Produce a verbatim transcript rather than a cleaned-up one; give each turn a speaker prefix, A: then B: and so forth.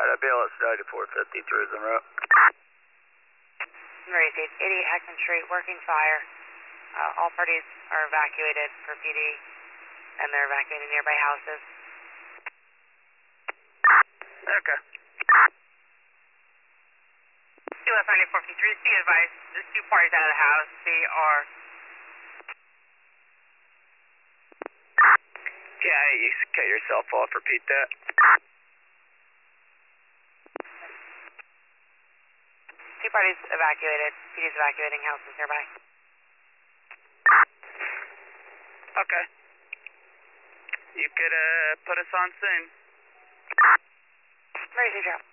A: B L S ninety-four fifty tourism route.
B: Emergency, eighty-eight Heckman Street, working fire. Uh, all parties are evacuated for P D, and they're evacuating nearby houses.
A: Okay.
B: U S ninety-four fifty-three, be advised, there's two parties out of the house. They are...
A: Yeah, you cut yourself off, repeat that.
B: Two parties evacuated. P D's evacuating houses nearby.
A: Okay. You could uh, put us on soon.
B: Emergency drop.